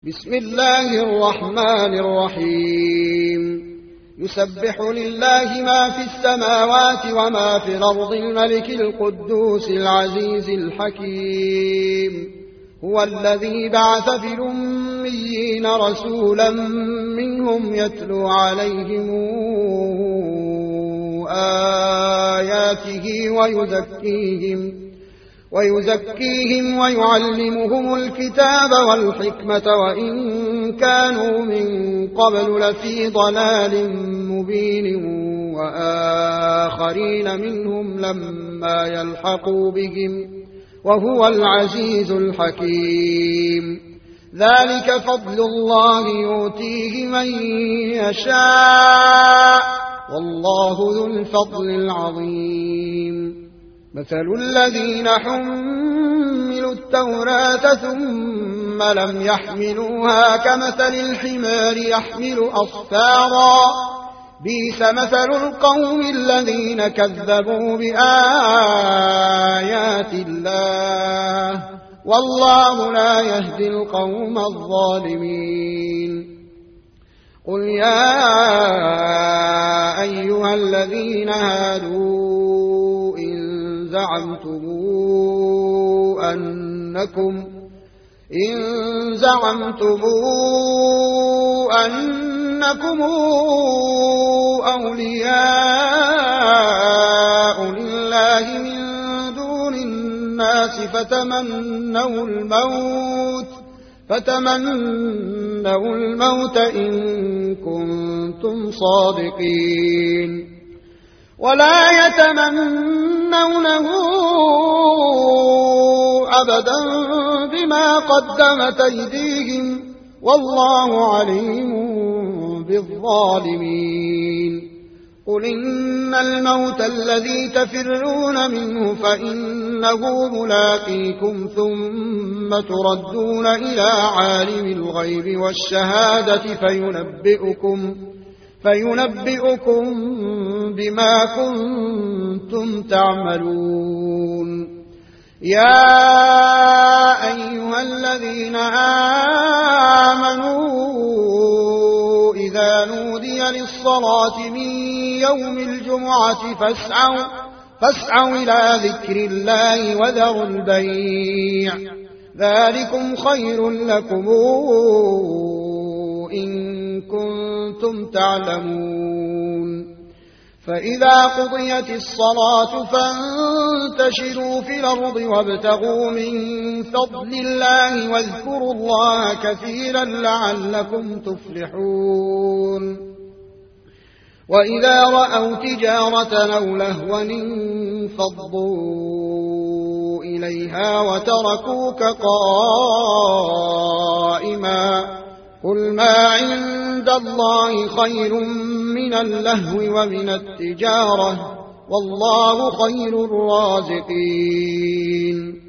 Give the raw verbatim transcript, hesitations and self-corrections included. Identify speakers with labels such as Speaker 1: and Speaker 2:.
Speaker 1: بسم الله الرحمن الرحيم يسبح لله ما في السماوات وما في الأرض الملك القدوس العزيز الحكيم هو الذي بعث في الأميين رسولا منهم يتلو عليهم آياته ويزكيهم ويزكيهم ويعلمهم الكتاب والحكمة وإن كانوا من قبل لفي ضلال مبين وآخرين منهم لما يلحقوا بهم وهو العزيز الحكيم ذلك فضل الله يؤتيه من يشاء والله ذو الفضل العظيم مثل الذين حملوا التوراة ثم لم يحملوها كمثل الحمار يحمل أصفارا بئس مثل القوم الذين كذبوا بآيات الله والله لا يهدي القوم الظالمين قل يا أيها الذين هادوا إن زعمتم أنكم إن زعمتم أنكم أولياء لله من دون الناس فتمنوا الموت فتمنوا الموت إن كنتم صادقين ولا يتمنونه أبدا بما قدمت أيديهم والله عليم بالظالمين قل إن الموت الذي تفرون منه فإنه ملاقيكم ثم تردون إلى عالم الغيب والشهادة فينبئكم فينبئكم بما كنتم تعملون يا أيها الذين آمنوا إذا نودي للصلاة من يوم الجمعة فاسعوا, فاسعوا إلى ذكر الله وذروا البيع ذلكم خير لكم إن كنتم تعلمون فإذا قضيت الصلاة فانتشروا في الأرض وابتغوا من فضل الله واذكروا الله كثيرا لعلكم تفلحون وإذا رأوا تجارة أو لهوا انفضوا إليها وتركوك قائما قل ما عند الله خير من اللهو ومن التجارة والله خير الرازقين